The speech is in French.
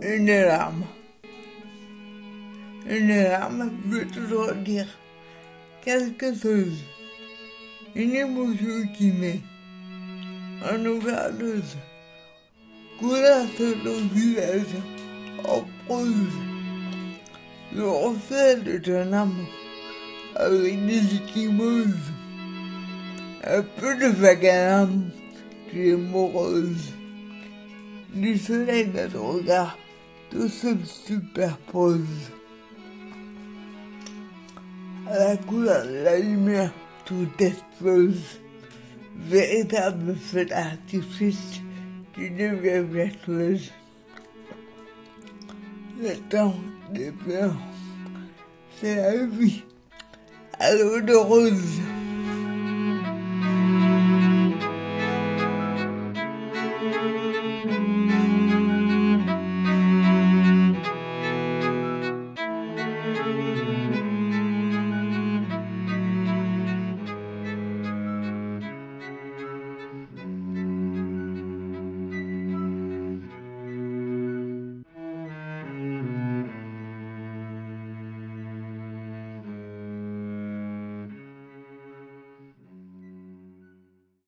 Une larme. Une larme veut toujours dire quelque chose. Une émotion qui met en overdose couleur sur ton visage en prose. Le reflet de ton amour avec des échymoses. Un peu de vague à l'âme qui est morose. Du soleil de ton regard, tout se superpose. À la couleur de la lumière, tout explose. Véritable feu d'artifice qui devient vertueuse. Le temps des pleurs, c'est la vie à l'eau de rose.